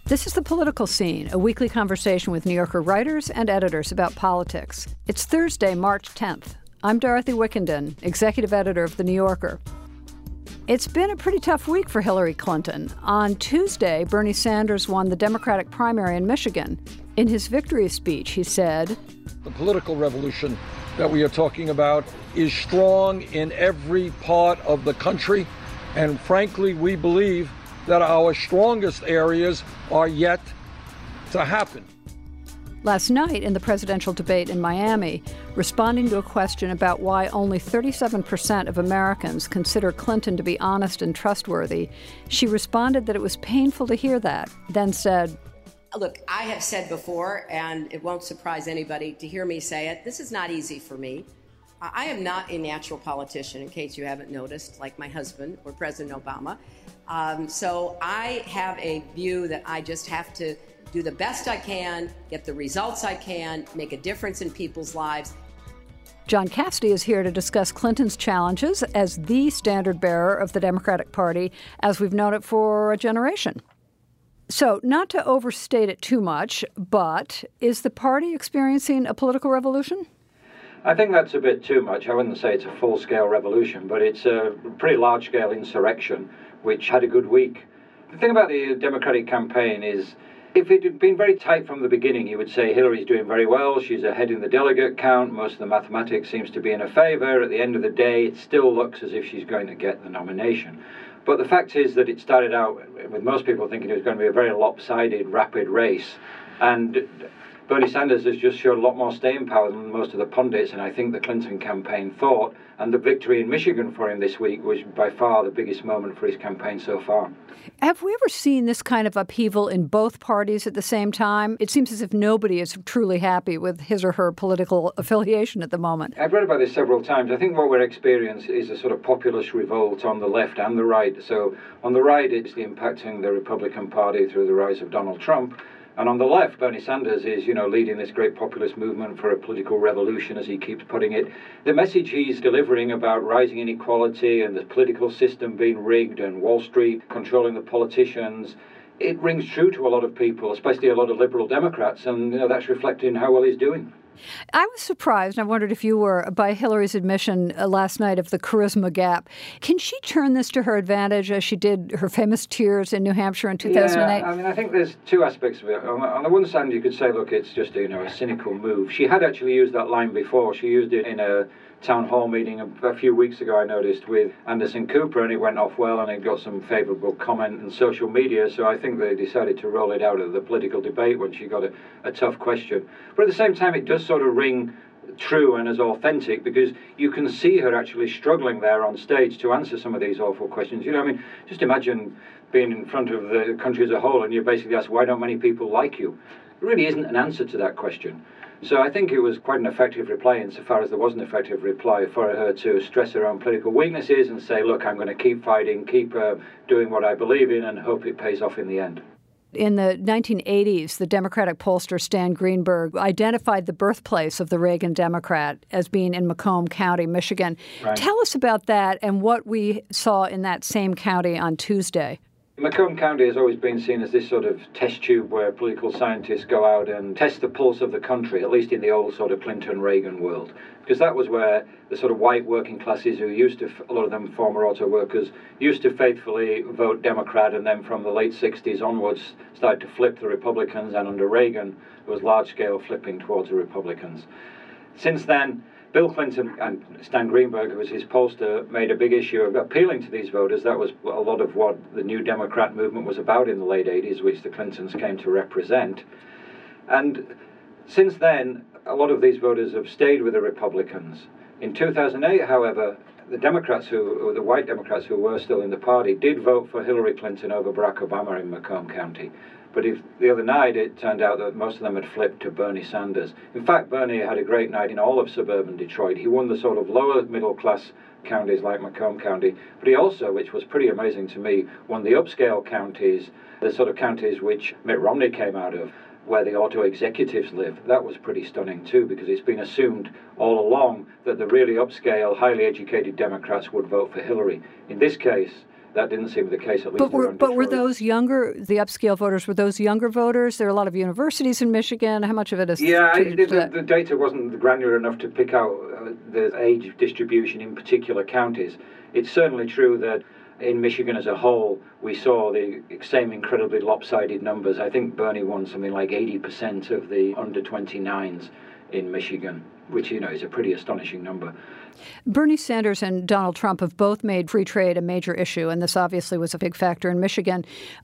This is The Political Scene, a weekly conversation with New Yorker writers and editors about politics. It's Thursday, March 10th. I'm Dorothy Wickenden, executive editor of The New Yorker. It's been a pretty tough week for Hillary Clinton. On Tuesday, Bernie Sanders won the Democratic primary in Michigan. In his victory speech, he said, "The political revolution that we are talking about is strong in every part of the country, and frankly, we believe that our strongest areas are yet to happen." Last night, in the presidential debate in Miami, responding to a question about why only 37% of Americans consider Clinton to be honest and trustworthy, she responded that it was painful to hear that, then said, "Look, I have said before, and it won't surprise anybody to hear me say it, this is not easy for me. I am not a natural politician, in case you haven't noticed, like my husband or President Obama. So I have a view that I just have to do the best I can, get the results I can, make a difference in people's lives." John Cassidy is here to discuss Clinton's challenges as the standard bearer of the Democratic Party as we've known it for a generation. So, not to overstate it too much, but is the party experiencing a political revolution? I think that's a bit too much. I wouldn't say it's a full-scale revolution, but it's a pretty large-scale insurrection, which had a good week. The thing about the Democratic campaign is, if it had been very tight from the beginning, you would say Hillary's doing very well, she's ahead in the delegate count, most of the mathematics seems to be in her favor. At the end of the day, it still looks as if she's going to get the nomination. But the fact is that it started out with most people thinking it was going to be a very lopsided, rapid race. And Bernie Sanders has just showed a lot more staying power than most of the pundits, and I think the Clinton campaign thought. And the victory in Michigan for him this week was by far the biggest moment for his campaign so far. Have we ever seen this kind of upheaval in both parties at the same time? It seems as if nobody is truly happy with his or her political affiliation at the moment. I've read about this several times. I think what we're experiencing is a sort of populist revolt on the left and the right. So on the right, it's impacting the Republican Party through the rise of Donald Trump. And on the left, Bernie Sanders is, leading this great populist movement for a political revolution, as he keeps putting it. The message he's delivering about rising inequality and the political system being rigged and Wall Street controlling the politicians, it rings true to a lot of people, especially a lot of liberal Democrats, and that's reflecting how well he's doing. I was surprised, and I wondered if you were, by Hillary's admission last night of the charisma gap. Can she turn this to her advantage as she did her famous tears in New Hampshire in 2008? Yeah, I think there's two aspects of it. On the one side, you could say, look, it's just a cynical move. She had actually used that line before. She used it in a town hall meeting a few weeks ago, I noticed, with Anderson Cooper, and it went off well, and it got some favourable comment in social media, so I think they decided to roll it out of the political debate when she got a tough question. But at the same time, it does sort of ring true and as authentic, because you can see her actually struggling there on stage to answer some of these awful questions. Just imagine being in front of the country as a whole, and you're basically asked, why don't many people like you? There really isn't an answer to that question. So I think it was quite an effective reply, insofar as there was an effective reply, for her to stress her own political weaknesses and say, look, I'm going to keep fighting, keep doing what I believe in, and hope it pays off in the end. In the 1980s, the Democratic pollster Stan Greenberg identified the birthplace of the Reagan Democrat as being in Macomb County, Michigan. Right. Tell us about that and what we saw in that same county on Tuesday. Macomb County has always been seen as this sort of test tube where political scientists go out and test the pulse of the country, at least in the old sort of Clinton-Reagan world. Because that was where the sort of white working classes who used to, a lot of them former auto workers, used to faithfully vote Democrat, and then from the late 60s onwards started to flip the Republicans, and under Reagan there was large-scale flipping towards the Republicans. Since then, Bill Clinton and Stan Greenberg, who was his pollster, made a big issue of appealing to these voters. That was a lot of what the New Democrat movement was about in the late 80s, which the Clintons came to represent. And since then, a lot of these voters have stayed with the Republicans. In 2008, however, the white Democrats who were still in the party did vote for Hillary Clinton over Barack Obama in Macomb County. But the other night, it turned out that most of them had flipped to Bernie Sanders. In fact, Bernie had a great night in all of suburban Detroit. He won the sort of lower middle-class counties like Macomb County, but he also, which was pretty amazing to me, won the upscale counties, the sort of counties which Mitt Romney came out of, where the auto executives live. That was pretty stunning too, because it's been assumed all along that the really upscale, highly educated Democrats would vote for Hillary. In this case, That didn't seem the case, at least around But were Detroit. those younger, the upscale voters, were those younger voters? There are a lot of universities in Michigan. How much of it is... The data wasn't granular enough to pick out the age distribution in particular counties. It's certainly true that in Michigan as a whole, we saw the same incredibly lopsided numbers. I think Bernie won something like 80% of the under 29s in Michigan, which, is a pretty astonishing number. Bernie Sanders and Donald Trump have both made free trade a major issue, and this obviously was a big factor in Michigan.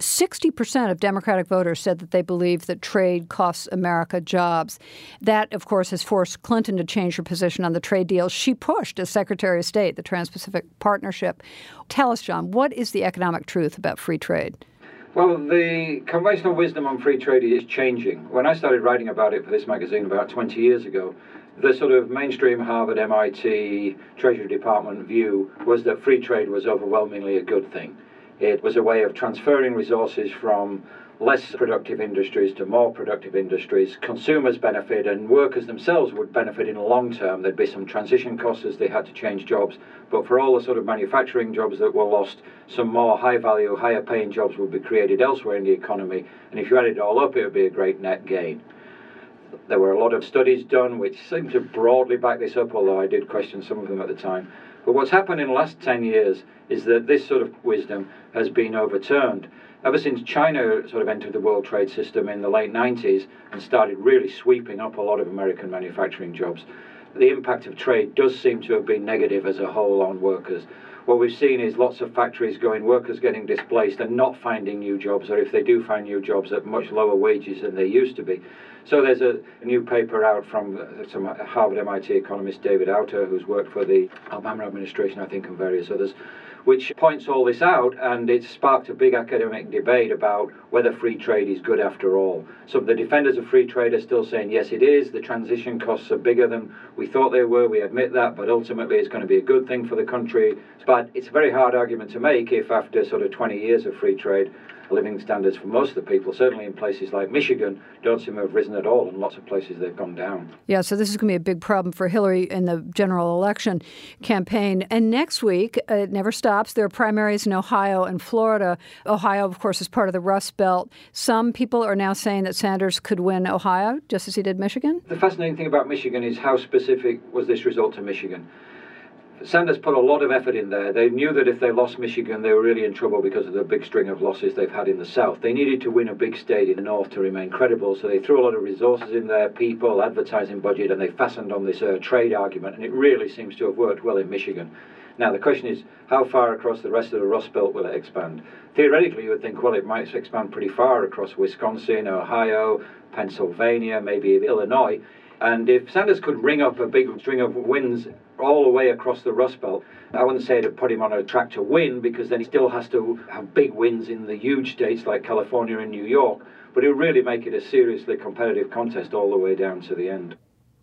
60% of Democratic voters said that they believe that trade costs America jobs. That, of course, has forced Clinton to change her position on the trade deals she pushed as Secretary of State, the Trans-Pacific Partnership. Tell us, John, what is the economic truth about free trade? Well, the conventional wisdom on free trade is changing. When I started writing about it for this magazine about 20 years ago, the sort of mainstream Harvard, MIT, Treasury Department view was that free trade was overwhelmingly a good thing. It was a way of transferring resources from less productive industries to more productive industries. Consumers benefit and workers themselves would benefit in the long term. There'd be some transition costs as they had to change jobs, but for all the sort of manufacturing jobs that were lost, some more high value, higher paying jobs would be created elsewhere in the economy, and if you add it all up, it would be a great net gain. There were a lot of studies done which seem to broadly back this up, although I did question some of them at the time. But what's happened in the last 10 years is that this sort of wisdom has been overturned. Ever since China sort of entered the world trade system in the late 90s and started really sweeping up a lot of American manufacturing jobs, the impact of trade does seem to have been negative as a whole on workers. What we've seen is lots of factories going, workers getting displaced and not finding new jobs, or if they do find new jobs at much lower wages than they used to be. So there's a new paper out from some Harvard MIT economist, David Autor, who's worked for the Obama administration, I think, and various others, which points all this out, and it's sparked a big academic debate about whether free trade is good after all. Some of the defenders of free trade are still saying, yes, it is. The transition costs are bigger than we thought they were. We admit that, but ultimately it's going to be a good thing for the country. But it's a very hard argument to make if after sort of 20 years of free trade, living standards for most of the people, certainly in places like Michigan, don't seem to have risen at all. In lots of places, they've gone down. Yeah, so this is going to be a big problem for Hillary in the general election campaign. And next week, it never stops. There are primaries in Ohio and Florida. Ohio, of course, is part of the Rust Belt. Some people are now saying that Sanders could win Ohio, just as he did Michigan. The fascinating thing about Michigan is how specific was this result to Michigan. Sanders put a lot of effort in there. They knew that if they lost Michigan, they were really in trouble because of the big string of losses they've had in the South. They needed to win a big state in the North to remain credible, so they threw a lot of resources in there, people, advertising budget, and they fastened on this trade argument, and it really seems to have worked well in Michigan. Now, the question is, how far across the rest of the Rust Belt will it expand? Theoretically, you would think, well, it might expand pretty far across Wisconsin, Ohio, Pennsylvania, maybe Illinois. And if Sanders could ring up a big string of wins all the way across the Rust Belt, I wouldn't say to put him on a track to win, because then he still has to have big wins in the huge states like California and New York, but it would really make it a seriously competitive contest all the way down to the end.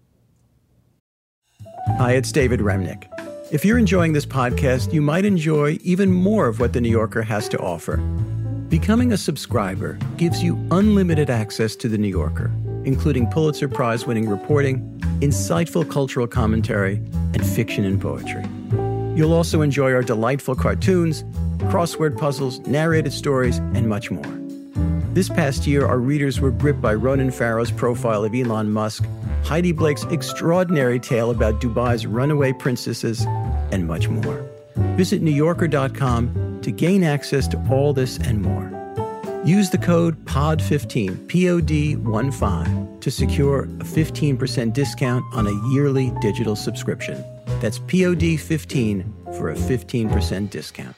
Hi, it's David Remnick. If you're enjoying this podcast, you might enjoy even more of what The New Yorker has to offer. Becoming a subscriber gives you unlimited access to The New Yorker, including Pulitzer Prize-winning reporting, insightful cultural commentary, and fiction and poetry. You'll also enjoy our delightful cartoons, crossword puzzles, narrated stories, and much more. This past year, our readers were gripped by Ronan Farrow's profile of Elon Musk, Heidi Blake's extraordinary tale about Dubai's runaway princesses, and much more. Visit NewYorker.com to gain access to all this and more. Use the code POD15, POD15, to secure a 15% discount on a yearly digital subscription. That's POD15 for a 15% discount.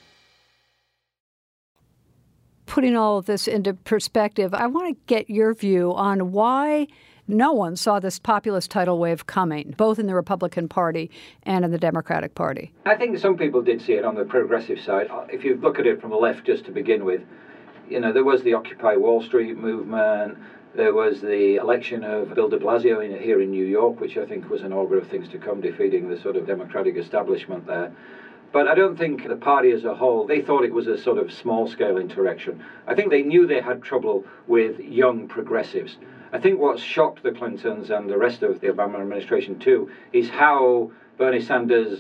Putting all of this into perspective, I want to get your view on why no one saw this populist tidal wave coming, both in the Republican Party and in the Democratic Party. I think some people did see it on the progressive side. If you look at it from the left just to begin with, there was the Occupy Wall Street movement, there was the election of Bill de Blasio here in New York, which I think was an augur of things to come, defeating the sort of Democratic establishment there. But I don't think the party as a whole, they thought it was a sort of small-scale insurrection. I think they knew they had trouble with young progressives. I think what shocked the Clintons and the rest of the Obama administration too is how Bernie Sanders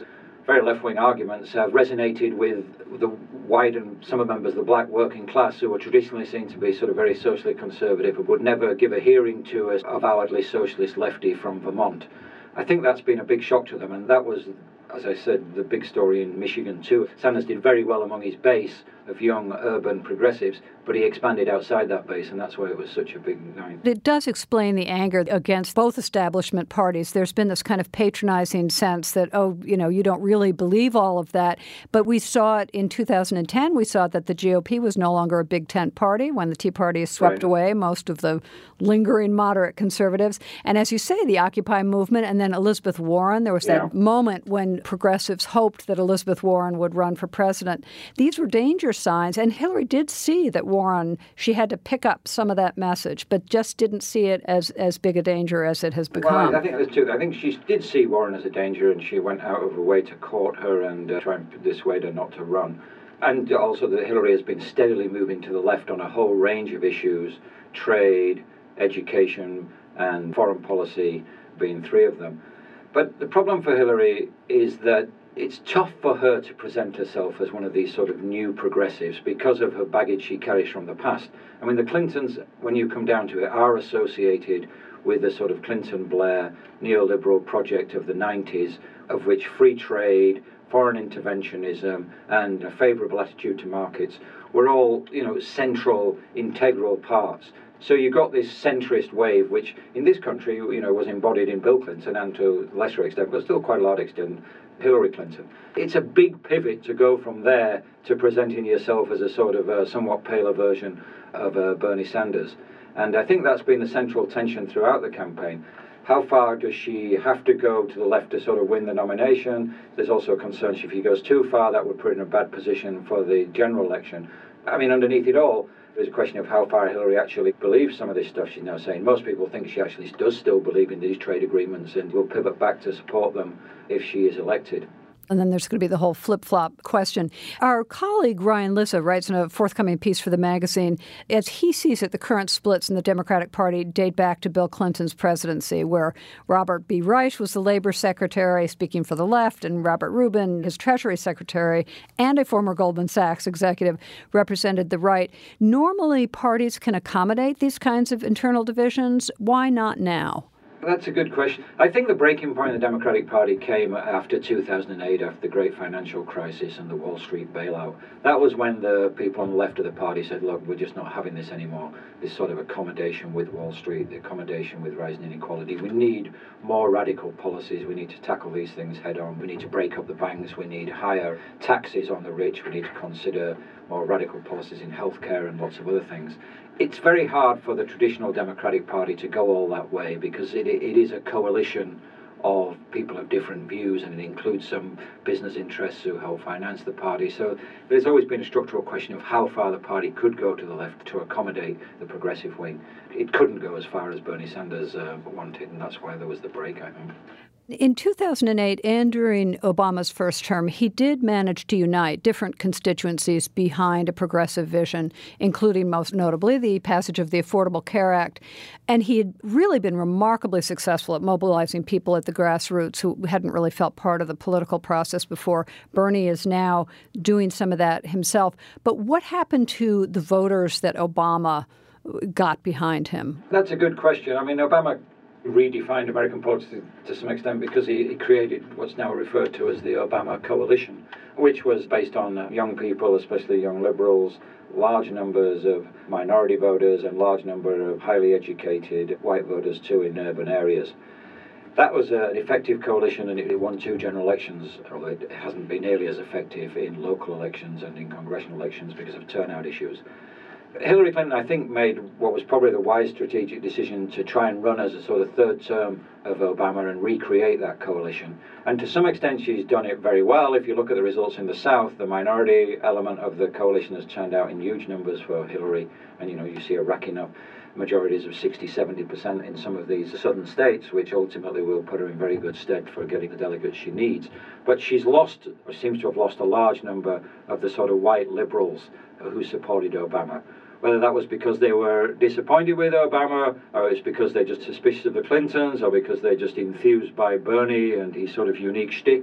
very left-wing arguments have resonated with the white and some members of the black working class who were traditionally seen to be sort of very socially conservative and would never give a hearing to a avowedly socialist lefty from Vermont. I think that's been a big shock to them, and that was, as I said, the big story in Michigan too. Sanders did very well among his base of young urban progressives, but he expanded outside that base, and that's why it was such a big night. It does explain the anger against both establishment parties. There's been this kind of patronizing sense that, you don't really believe all of that. But we saw it in 2010. We saw that the GOP was no longer a big tent party when the Tea Party swept away most of the lingering moderate conservatives. And as you say, the Occupy movement and then Elizabeth Warren, there was that moment when progressives hoped that Elizabeth Warren would run for president. These were danger signs, and Hillary did see that Warren, she had to pick up some of that message, but just didn't see it as big a danger as it has become. Well, I think there's two. I think she did see Warren as a danger, and she went out of her way to court her and try and dissuade her not to run. And also that Hillary has been steadily moving to the left on a whole range of issues, trade, education, and foreign policy being three of them. But the problem for Hillary is that it's tough for her to present herself as one of these sort of new progressives because of her baggage she carries from the past. I mean, the Clintons, when you come down to it, are associated with the sort of Clinton-Blair neoliberal project of the 90s, of which free trade, foreign interventionism, and a favourable attitude to markets were all, central, integral parts. So you got this centrist wave, which in this country, was embodied in Bill Clinton and to a lesser extent, but still quite a large extent, Hillary Clinton. It's a big pivot to go from there to presenting yourself as a sort of somewhat paler version of Bernie Sanders. And I think that's been the central tension throughout the campaign. How far does she have to go to the left to sort of win the nomination? There's also a concern if she goes too far, that would put her in a bad position for the general election. I mean, underneath it all, there's a question of how far Hillary actually believes some of this stuff she's now saying. Most people think she actually does still believe in these trade agreements and will pivot back to support them if she is elected. And then there's going to be the whole flip-flop question. Our colleague Ryan Lizza writes in a forthcoming piece for the magazine, as he sees it, the current splits in the Democratic Party date back to Bill Clinton's presidency, where Robert B. Reich was the labor secretary speaking for the left, and Robert Rubin, his treasury secretary, and a former Goldman Sachs executive, represented the right. Normally, parties can accommodate these kinds of internal divisions. Why not now? That's a good question. I think the breaking point in the Democratic Party came after 2008, after the great financial crisis and the Wall Street bailout. That was when the people on the left of the party said, look, we're just not having this anymore, this sort of accommodation with Wall Street, the accommodation with rising inequality. We need more radical policies. We need to tackle these things head on. We need to break up the banks. We need higher taxes on the rich. We need to consider more radical policies in healthcare and lots of other things. It's very hard for the traditional Democratic Party to go all that way because it is a coalition of people of different views, and it includes some business interests who help finance the party. So there's always been a structural question of how far the party could go to the left to accommodate the progressive wing. It couldn't go as far as Bernie Sanders wanted, and that's why there was the break, I think. In 2008, and during Obama's first term, he did manage to unite different constituencies behind a progressive vision, including most notably the passage of the Affordable Care Act. And he had really been remarkably successful at mobilizing people at the grassroots who hadn't really felt part of the political process before. Bernie is now doing some of that himself. But what happened to the voters that Obama got behind him? That's a good question. I mean, Obama redefined American politics to some extent because he created what's now referred to as the Obama Coalition, which was based on young people, especially young liberals, large numbers of minority voters and large number of highly educated white voters too in urban areas. That was an effective coalition, and it won 2 general elections, although it hasn't been nearly as effective in local elections and in congressional elections because of turnout issues. Hillary Clinton, I think, made what was probably the wise strategic decision to try and run as a sort of third term of Obama and recreate that coalition. And to some extent, she's done it very well. If you look at the results in the South, the minority element of the coalition has turned out in huge numbers for Hillary. And, you see a racking up majorities of 60, 70% in some of these southern states, which ultimately will put her in very good stead for getting the delegates she needs. But she's lost, or seems to have lost, a large number of the sort of white liberals who supported Obama. Whether that was because they were disappointed with Obama, or it's because they're just suspicious of the Clintons, or because they're just enthused by Bernie and his sort of unique shtick,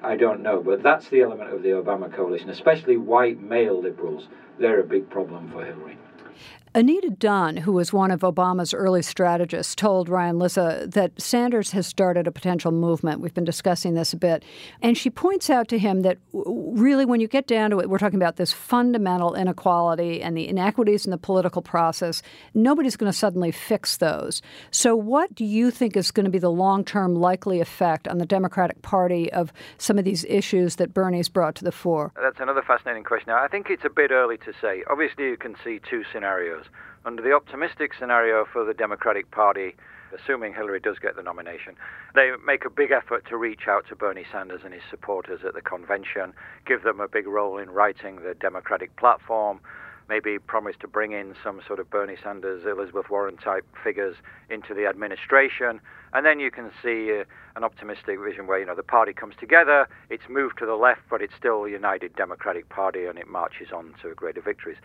I don't know. But that's the element of the Obama coalition, especially white male liberals. They're a big problem for Hillary. Anita Dunn, who was one of Obama's early strategists, told Ryan Lizza that Sanders has started a potential movement. We've been discussing this a bit. And she points out to him that really, when you get down to it, we're talking about this fundamental inequality and the inequities in the political process. Nobody's going to suddenly fix those. So what do you think is going to be the long-term likely effect on the Democratic Party of some of these issues that Bernie's brought to the fore? That's another fascinating question. Now, I think it's a bit early to say. Obviously, you can see two scenarios. Under the optimistic scenario for the Democratic Party, assuming Hillary does get the nomination, they make a big effort to reach out to Bernie Sanders and his supporters at the convention, give them a big role in writing the Democratic platform, maybe promise to bring in some sort of Bernie Sanders, Elizabeth Warren type figures into the administration. And then you can see an optimistic vision where, the party comes together, it's moved to the left, but it's still a united Democratic Party and it marches on to greater victories.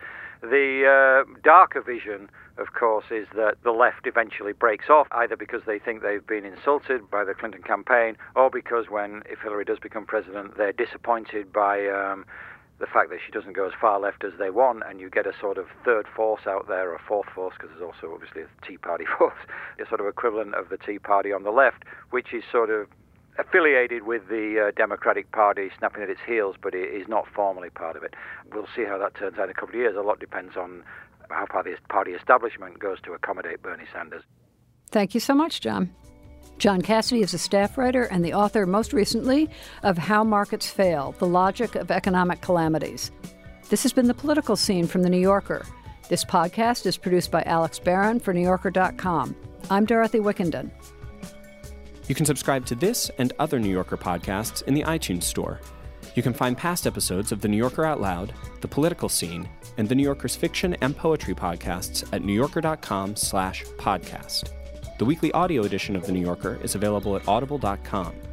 The darker vision, of course, is that the left eventually breaks off, either because they think they've been insulted by the Clinton campaign, or because if Hillary does become president, they're disappointed by the fact that she doesn't go as far left as they want, and you get a sort of third force out there, or a fourth force, because there's also obviously a Tea Party force, a sort of equivalent of the Tea Party on the left, which is sort of affiliated with the Democratic Party, snapping at its heels, but it is not formally part of it. We'll see how that turns out in a couple of years. A lot depends on how far the party establishment goes to accommodate Bernie Sanders. Thank you so much, John. John Cassidy is a staff writer and the author, most recently, of How Markets Fail, The Logic of Economic Calamities. This has been The Political Scene from The New Yorker. This podcast is produced by Alex Barron for NewYorker.com. I'm Dorothy Wickenden. You can subscribe to this and other New Yorker podcasts in the iTunes Store. You can find past episodes of The New Yorker Out Loud, The Political Scene, and The New Yorker's fiction and poetry podcasts at NewYorker.com/podcast. The weekly audio edition of The New Yorker is available at Audible.com.